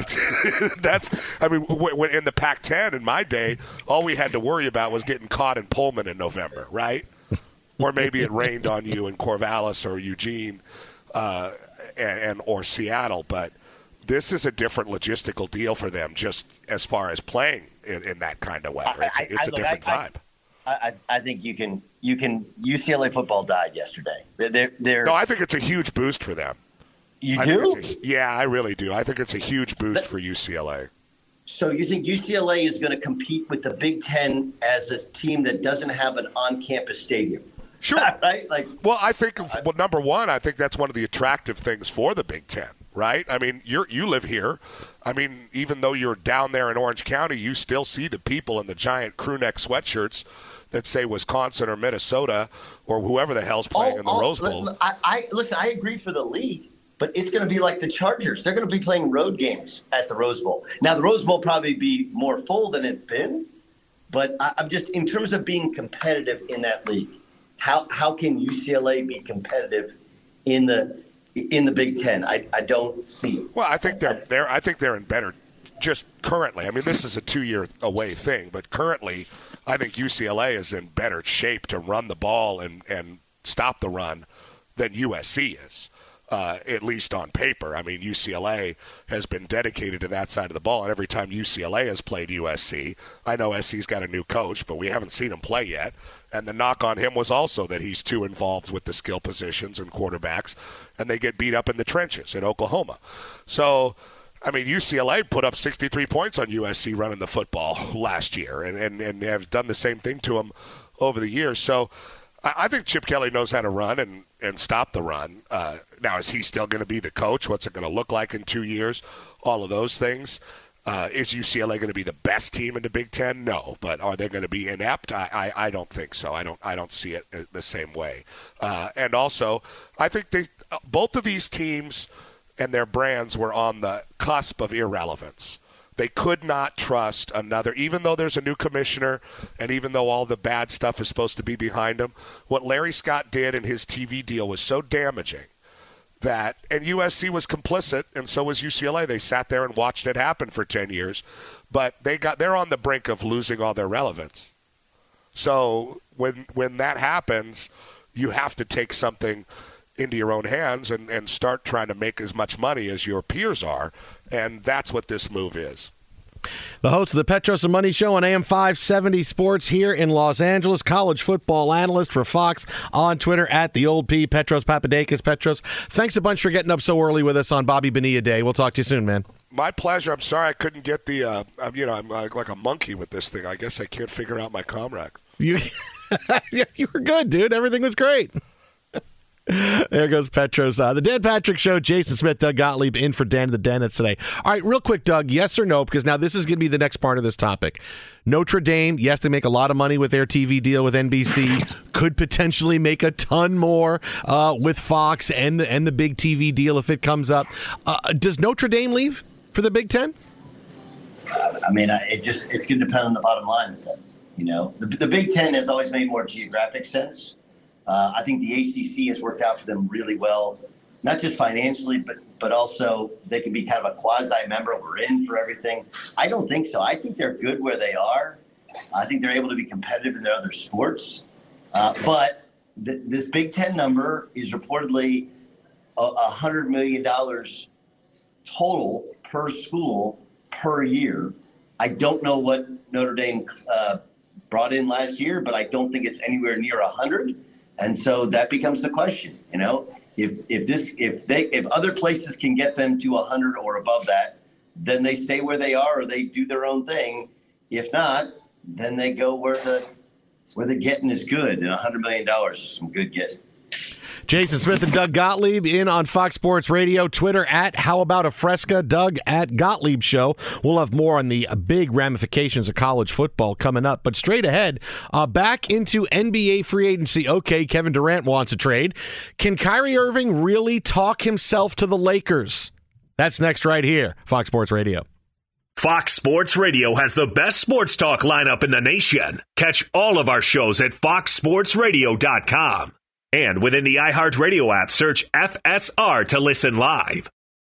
when in the Pac-10 in my day, all we had to worry about was getting caught in Pullman in November, right? Or maybe it rained on you in Corvallis or Eugene or Seattle. But this is a different logistical deal for them just as far as playing in that kind of weather. It's a different vibe. I think you can UCLA football died yesterday. No, I think it's a huge boost for them. You do? Yeah, I really do. I think it's a huge boost for UCLA. So you think UCLA is going to compete with the Big Ten as a team that doesn't have an on-campus stadium? Sure. Right? I think, number one, I think that's one of the attractive things for the Big Ten, right? I mean, you live here. I mean, even though you're down there in Orange County, you still see the people in the giant crew neck sweatshirts that say Wisconsin or Minnesota or whoever the hell's playing in the Rose Bowl. Listen, I agree for the league. But it's going to be like the Chargers. They're going to be playing road games at the Rose Bowl. Now, the Rose Bowl probably be more full than it's been. But I'm just, in terms of being competitive in that league, how can UCLA be competitive in the Big Ten? I don't see it. Well, I think they're in better just currently. I mean, this is a 2-year away thing, but currently, I think UCLA is in better shape to run the ball and stop the run than USC is. At least on paper. I mean, UCLA has been dedicated to that side of the ball, and every time UCLA has played USC, I know SC's got a new coach, but we haven't seen him play yet, and the knock on him was also that he's too involved with the skill positions and quarterbacks, and they get beat up in the trenches in Oklahoma. So I mean, UCLA put up 63 points on USC running the football last year and have done the same thing to them over the years. So I think Chip Kelly knows how to run and stop the run. Now, is he still going to be the coach? What's it going to look like in 2 years? All of those things. Is UCLA going to be the best team in the Big Ten? No. But are they going to be inept? I don't think so. I don't see it the same way. And also, I think both of these teams and their brands were on the cusp of irrelevance. They could not trust another, even though there's a new commissioner and even though all the bad stuff is supposed to be behind him. What Larry Scott did in his TV deal was so damaging that, and USC was complicit, and so was UCLA. They sat there and watched it happen for 10 years, but they're on the brink of losing all their relevance. So when that happens, you have to take something into your own hands and start trying to make as much money as your peers are, and that's what this move is. The host of the Petros and Money Show on AM 570 Sports here in Los Angeles, college football analyst for Fox on Twitter at the old P, Petros Papadakis. Petros, thanks a bunch for getting up so early with us on Bobby Bonilla Day. We'll talk to you soon, man. My pleasure. I'm sorry I couldn't get the, I'm like a monkey with this thing. I guess I can't figure out my comm rack. You were good, dude. Everything was great. There goes Petros. The Dan Patrick Show, Jason Smith, Doug Gottlieb in for Dan the Dennets today. All right, real quick, Doug, yes or no, because now this is going to be the next part of this topic. Notre Dame, yes, they make a lot of money with their TV deal with NBC, could potentially make a ton more with Fox and the big TV deal if it comes up. Does Notre Dame leave for the Big Ten? I mean, it's going to depend on the bottom line with them. You know, the Big Ten has always made more geographic sense. I think the ACC has worked out for them really well, not just financially, but also they can be kind of a quasi-member. We're in for everything. I don't think so. I think they're good where they are. I think they're able to be competitive in their other sports. But this Big Ten number is reportedly $100 million total per school per year. I don't know what Notre Dame brought in last year, but I don't think it's anywhere near 100. And so that becomes the question, you know, if other places can get them to 100 or above that, then they stay where they are or they do their own thing. If not, then they go where the getting is good, and $100 million is some good getting. Jason Smith and Doug Gottlieb in on Fox Sports Radio, Twitter at How About a Fresca, Doug at Gottlieb Show. We'll have more on the big ramifications of college football coming up. But straight ahead, back into NBA free agency. Okay, Kevin Durant wants a trade. Can Kyrie Irving really talk himself to the Lakers? That's next right here, Fox Sports Radio. Fox Sports Radio has the best sports talk lineup in the nation. Catch all of our shows at foxsportsradio.com. And within the iHeartRadio app, search FSR to listen live.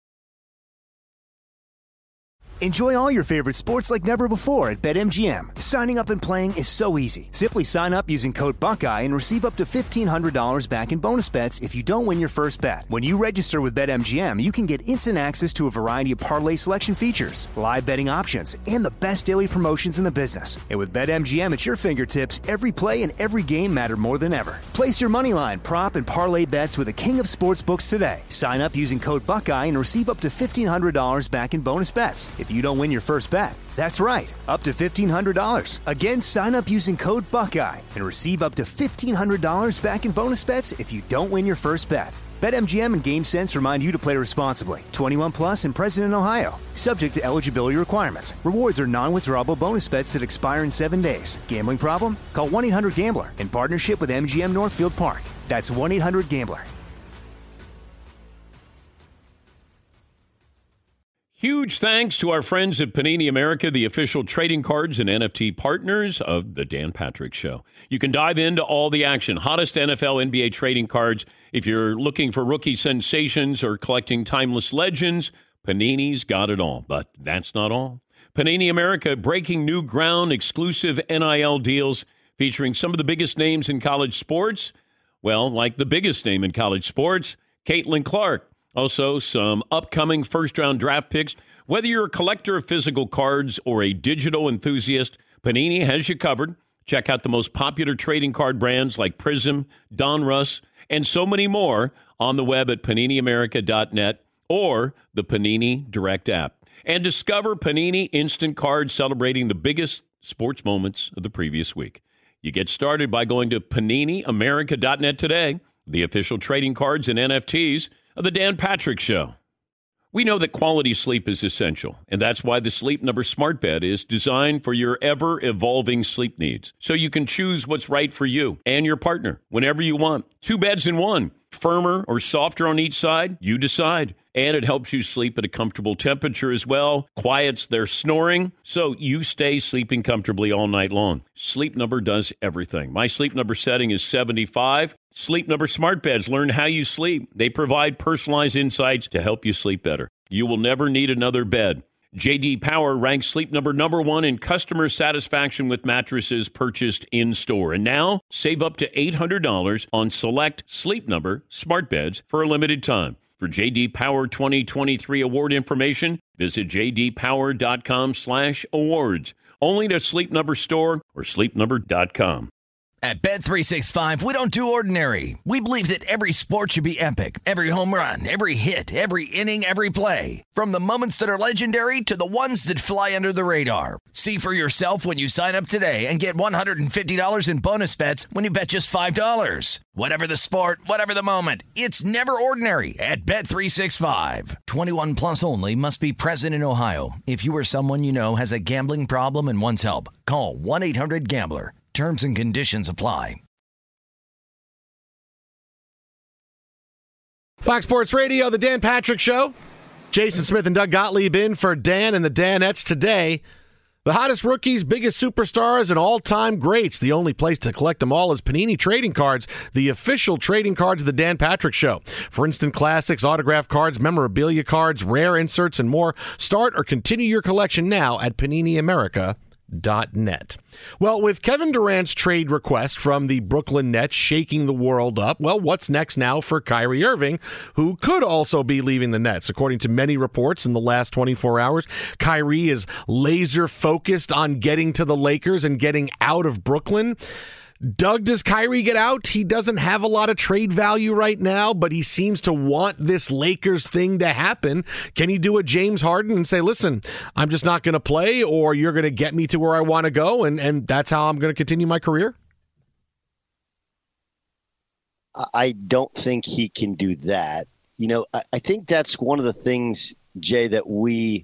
Enjoy all your favorite sports like never before at BetMGM. Signing up and playing is so easy. Simply sign up using code Buckeye and receive up to $1,500 back in bonus bets if you don't win your first bet. When you register with BetMGM, you can get instant access to a variety of parlay selection features, live betting options, and the best daily promotions in the business. And with BetMGM at your fingertips, every play and every game matter more than ever. Place your moneyline, prop, and parlay bets with the king of sportsbooks today. Sign up using code Buckeye and receive up to $1,500 back in bonus bets if you don't win your first bet. That's right, up to $1,500. Again, sign up using code Buckeye and receive up to $1,500 back in bonus bets if you don't win your first bet. BetMGM and GameSense remind you to play responsibly. 21 plus and present in Ohio. Subject to eligibility requirements. Rewards are non-withdrawable bonus bets that expire in 7 days. Gambling problem? Call 1-800-GAMBLER in partnership with MGM Northfield Park. That's 1-800-GAMBLER. Huge thanks to our friends at Panini America, the official trading cards and NFT partners of the Dan Patrick Show. You can dive into all the action, hottest NFL, NBA trading cards. If you're looking for rookie sensations or collecting timeless legends, Panini's got it all. But that's not all. Panini America breaking new ground, exclusive NIL deals featuring some of the biggest names in college sports. Well, like the biggest name in college sports, Caitlin Clark. Also, some upcoming first-round draft picks. Whether you're a collector of physical cards or a digital enthusiast, Panini has you covered. Check out the most popular trading card brands like Prism, Donruss, and so many more on the web at PaniniAmerica.net or the Panini Direct app. And discover Panini Instant Cards celebrating the biggest sports moments of the previous week. You get started by going to PaniniAmerica.net today, the official trading cards and NFTs of the Dan Patrick Show. We know that quality sleep is essential, and that's why the Sleep Number Smart Bed is designed for your ever-evolving sleep needs, so you can choose what's right for you and your partner whenever you want. 2 beds in one, firmer or softer on each side, you decide. And it helps you sleep at a comfortable temperature as well, quiets their snoring, so you stay sleeping comfortably all night long. Sleep Number does everything. My Sleep Number setting is 75. Sleep Number Smart Beds learn how you sleep. They provide personalized insights to help you sleep better. You will never need another bed. J.D. Power ranks Sleep Number #1 in customer satisfaction with mattresses purchased in-store. And now, save up to $800 on select Sleep Number Smart Beds for a limited time. For J.D. Power 2023 award information, visit jdpower.com/awards. Only at a Sleep Number store or sleepnumber.com. At Bet365, we don't do ordinary. We believe that every sport should be epic. Every home run, every hit, every inning, every play. From the moments that are legendary to the ones that fly under the radar. See for yourself when you sign up today and get $150 in bonus bets when you bet just $5. Whatever the sport, whatever the moment, it's never ordinary at Bet365. 21 plus only. Must be present in Ohio. If you or someone you know has a gambling problem and wants help, call 1-800-GAMBLER. Terms and conditions apply. Fox Sports Radio, the Dan Patrick Show. Jason Smith and Doug Gottlieb in for Dan and the Danettes today. The hottest rookies, biggest superstars, and all-time greats. The only place to collect them all is Panini Trading Cards, the official trading cards of the Dan Patrick Show. For instant classics, autograph cards, memorabilia cards, rare inserts, and more. Start or continue your collection now at PaniniAmerica.net. Well, with Kevin Durant's trade request from the Brooklyn Nets shaking the world up, well, what's next now for Kyrie Irving, who could also be leaving the Nets? According to many reports in the last 24 hours, Kyrie is laser focused on getting to the Lakers and getting out of Brooklyn. Doug, does Kyrie get out? He doesn't have a lot of trade value right now, but he seems to want this Lakers thing to happen. Can he do a James Harden and say, listen, I'm just not going to play, or you're going to get me to where I want to go, and that's how I'm going to continue my career? I don't think he can do that. You know, I think that's one of the things, Jay, that we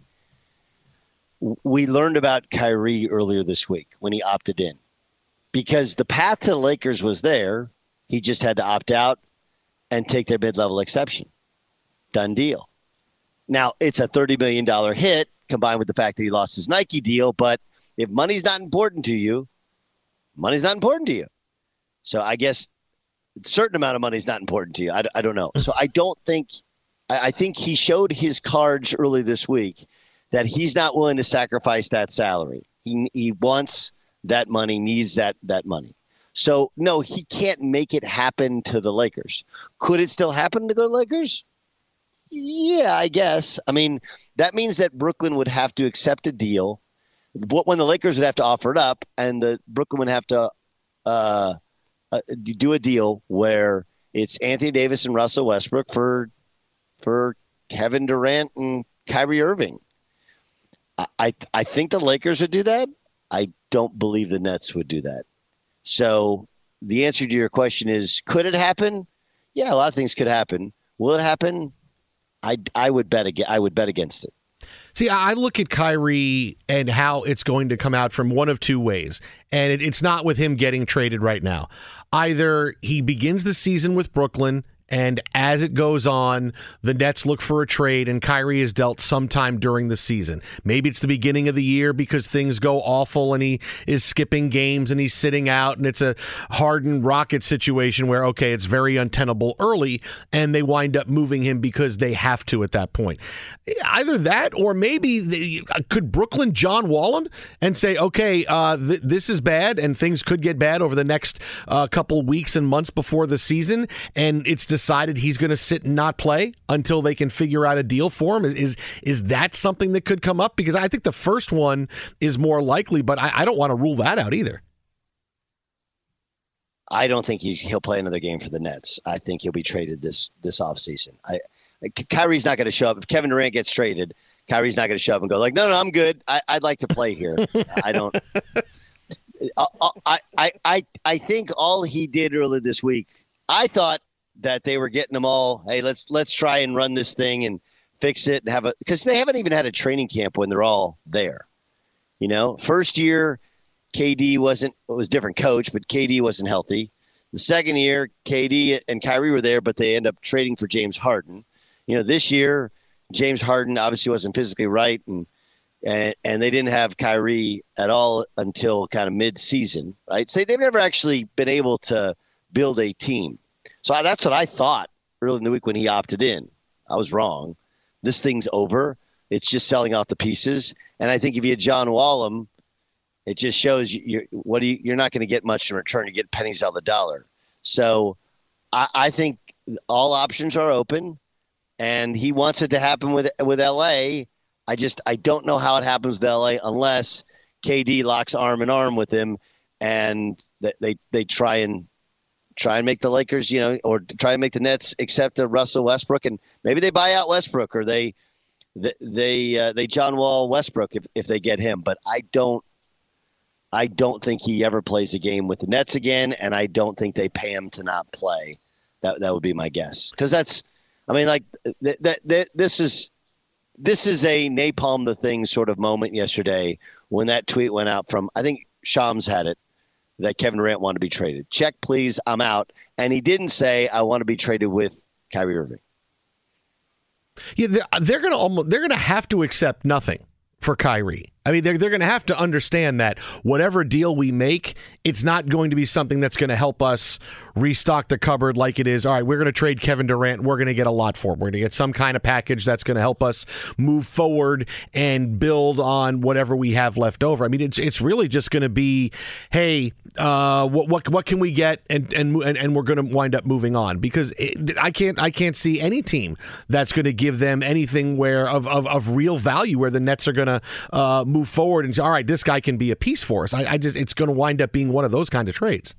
learned about Kyrie earlier this week when he opted in. Because the path to the Lakers was there. He just had to opt out and take their mid-level exception. Done deal. Now, it's a $30 million hit combined with the fact that he lost his Nike deal. But if money's not important to you, money's not important to you. So I guess a certain amount of money is not important to you. I don't know. So I don't think – I think he showed his cards early this week that he's not willing to sacrifice that salary. He wants – that money, needs that money. So, no, he can't make it happen to the Lakers. Could it still happen to go to the Lakers? Yeah, I guess. I mean, that means that Brooklyn would have to accept a deal when the Lakers would have to offer it up, and the Brooklyn would have to do a deal where it's Anthony Davis and Russell Westbrook for Kevin Durant and Kyrie Irving. I think the Lakers would do that. I don't believe the Nets would do that. So the answer to your question is, could it happen? Yeah, a lot of things could happen. Will it happen? I would bet against it. See, I look at Kyrie and how it's going to come out from one of two ways, and it's not with him getting traded right now. Either he begins the season with Brooklyn, and as it goes on, the Nets look for a trade, and Kyrie is dealt sometime during the season. Maybe it's the beginning of the year because things go awful and he is skipping games and he's sitting out, and it's a Harden Rockets situation where, okay, it's very untenable early, and they wind up moving him because they have to at that point. Either that, or maybe could Brooklyn John Wall him and say, okay, this is bad, and things could get bad over the next couple weeks and months before the season, and it's decided he's going to sit and not play until they can figure out a deal for him? Is that something that could come up? Because I think the first one is more likely, but I don't want to rule that out either. I don't think he'll play another game for the Nets. I think he'll be traded this offseason. Kyrie's not going to show up. If Kevin Durant gets traded, Kyrie's not going to show up and go like, no, I'm good. I'd like to play here. I don't. I think all he did earlier this week, I thought that they were getting them all. Hey, let's try and run this thing and fix it and because they haven't even had a training camp when they're all there. First year, KD was different coach, but KD wasn't healthy. The second year, KD and Kyrie were there, but they end up trading for James Harden. This year, James Harden obviously wasn't physically right, and they didn't have Kyrie at all until kind of mid-season, right? So they've never actually been able to build a team. So that's what I thought early in the week when he opted in. I was wrong. This thing's over. It's just selling out the pieces. And I think if you had John Wallum, it just shows you're not going to get much in return. You get pennies out of the dollar. So I think all options are open, and he wants it to happen with LA. I don't know how it happens with LA unless KD locks arm in arm with him, and they try and make the Lakers, or try and make the Nets accept Russell Westbrook, and maybe they buy out Westbrook, or they John Wall Westbrook if they get him. But I don't think he ever plays a game with the Nets again, and I don't think they pay him to not play. That would be my guess, because this is a napalm the thing sort of moment yesterday when that tweet went out from, I think Shams had it, that Kevin Durant wanted to be traded. Check, please, I'm out. And he didn't say, I want to be traded with Kyrie Irving. Yeah, they're going to have to accept nothing for Kyrie. I mean, they're going to have to understand that whatever deal we make, it's not going to be something that's going to help us restock the cupboard like it is. All right, we're going to trade Kevin Durant. We're going to get a lot for him. We're going to get some kind of package that's going to help us move forward and build on whatever we have left over. I mean, it's really just going to be, hey, what can we get, and we're going to wind up moving on, because I can't see any team that's going to give them anything of real value where the Nets are going to move forward and say, all right, this guy can be a piece for us. It's going to wind up being one of those kind of trades.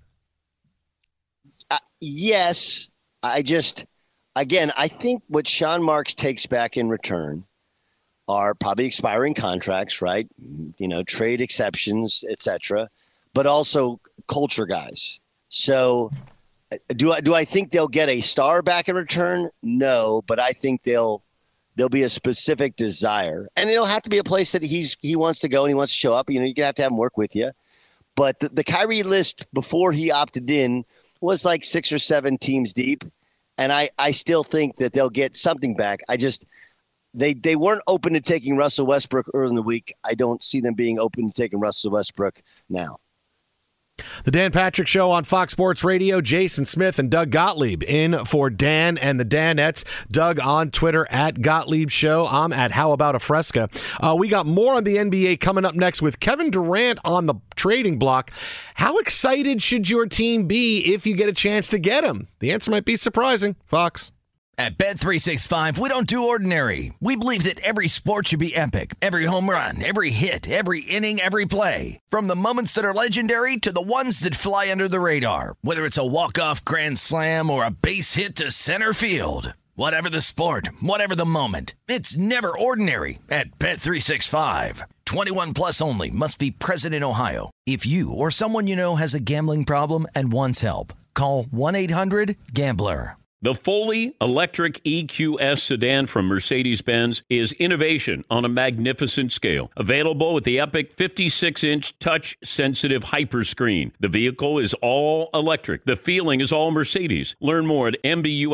Yes. I think what Sean Marks takes back in return are probably expiring contracts, right? Trade exceptions, etc., but also culture guys. So do I think they'll get a star back in return? No, but I think there'll be a specific desire, and it'll have to be a place that he wants to go and he wants to show up. You're going to have him work with you. But the Kyrie list before he opted in was like 6 or 7 teams deep, and I still think that they'll get something back. They weren't open to taking Russell Westbrook early in the week. I don't see them being open to taking Russell Westbrook now. The Dan Patrick Show on Fox Sports Radio. Jason Smith and Doug Gottlieb in for Dan and the Danettes. Doug on Twitter at Gottlieb Show. I'm at How About a Fresca. We got more on the NBA coming up next with Kevin Durant on the trading block. How excited should your team be if you get a chance to get him? The answer might be surprising. Fox. At Bet365, we don't do ordinary. We believe that every sport should be epic. Every home run, every hit, every inning, every play. From the moments that are legendary to the ones that fly under the radar. Whether it's a walk-off grand slam or a base hit to center field. Whatever the sport, whatever the moment. It's never ordinary at Bet365. 21 plus only. Must be present in Ohio. If you or someone you know has a gambling problem and wants help, call 1-800-GAMBLER. The fully electric EQS sedan from Mercedes-Benz is innovation on a magnificent scale. Available with the epic 56-inch touch-sensitive hyperscreen. The vehicle is all electric. The feeling is all Mercedes. Learn more at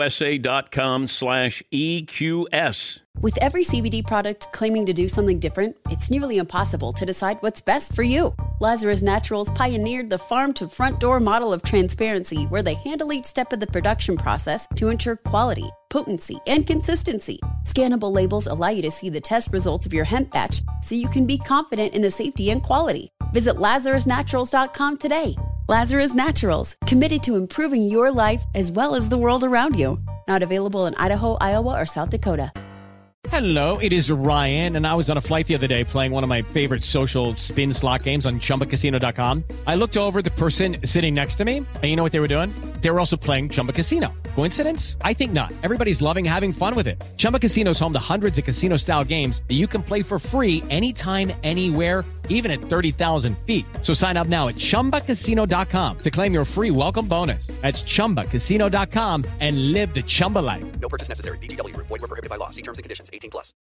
mbusa.com/EQS. With every CBD product claiming to do something different, it's nearly impossible to decide what's best for you. Lazarus Naturals pioneered the farm-to-front-door model of transparency, where they handle each step of the production process to ensure quality, potency, and consistency. Scannable labels allow you to see the test results of your hemp batch, so you can be confident in the safety and quality. Visit LazarusNaturals.com today. Lazarus Naturals, committed to improving your life as well as the world around you. Not available in Idaho, Iowa, or South Dakota. Hello, it is Ryan, and I was on a flight the other day playing one of my favorite social spin slot games on ChumbaCasino.com. I looked over at the person sitting next to me, and you know what they were doing? They were also playing Chumba Casino. Coincidence? I think not. Everybody's loving having fun with it. Chumba Casino is home to hundreds of casino-style games that you can play for free anytime, anywhere, even at 30,000 feet. So sign up now at ChumbaCasino.com to claim your free welcome bonus. That's ChumbaCasino.com and live the Chumba life. No purchase necessary. VGW. Void where prohibited by law. See terms and conditions. 18+.